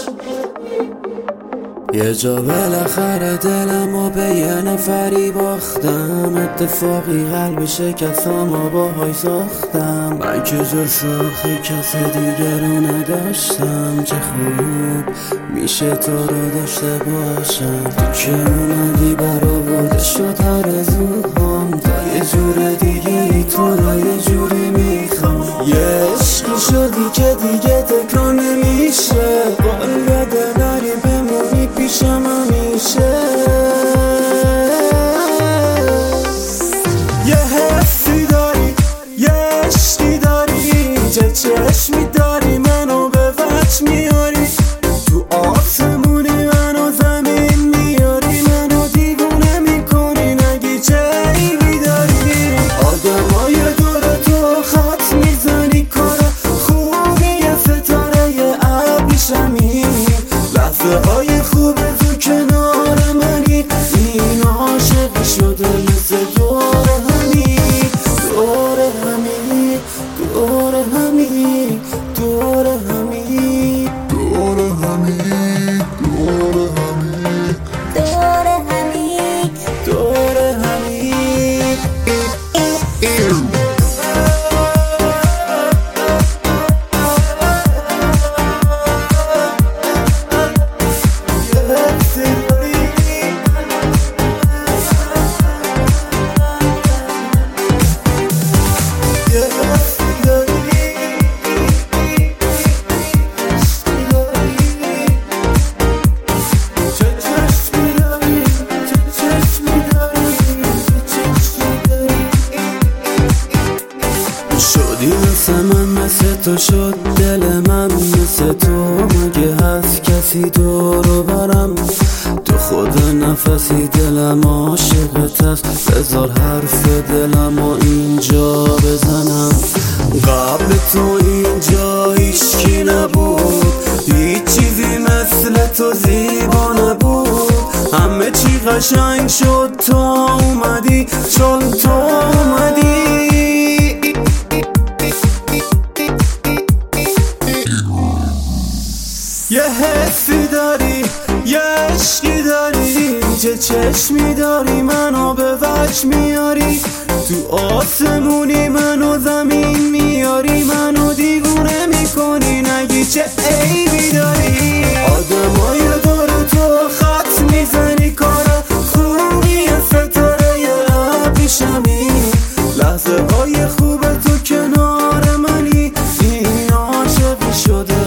یه جا بالاخره دلمو به یه نفری باختم، اتفاقی قلب شکستم و باهاش ساختم. من که جز آخه کس دیگر رو نداشتم، چه خوب میشه تو رو داشته باشم. تو که اومدی برآورده شد آرزوهام، تا یه جور دیگه تو رو یه جوری میخوام. یه عشقی شدی که دیگه تکرار نمیشه، باید نری بمونی پیشم همیشه. یه حسی داری، یه عشقی داری، چه چشمی داری منو به وجه میاری. تو آسمونی منو زمین میاری، منو دیوونه میکنی نگی چه عیبی داری. آدمای دور تو خط میزنی، کار خوبی ستاره ابریشمی. لحظه های خوب تو کنار منی، این عاشقی شده مثل دور همی، دور همی، دور همی، دور همی، دور همی، دور همی، دور همی، دور همی. شدی مثل من، مثل تو شد دل من، مثل تو مگه هست کسی دورو برم. تو خود نفسی دلم عاشقت است، بذار حرف دلم و اینجا بزنم. قبل تو اینجا هیچکی نبود، هیچ چیزی مثل تو زیبا نبود. همه چی قشنگ شد تو اومدی، چون تو اومدی. یه حسی داری، یه عشقی داری، چه چشمی داری منو به وجه میاری. تو آسمونی منو زمین میاری، منو دیوونه میکنی نگی چه عیبی داری. آدمای دور تو خط میزنی، کار خوبی ستاره ابریشمی. لحظه های خوب تو کنار منی، این عاشقی شده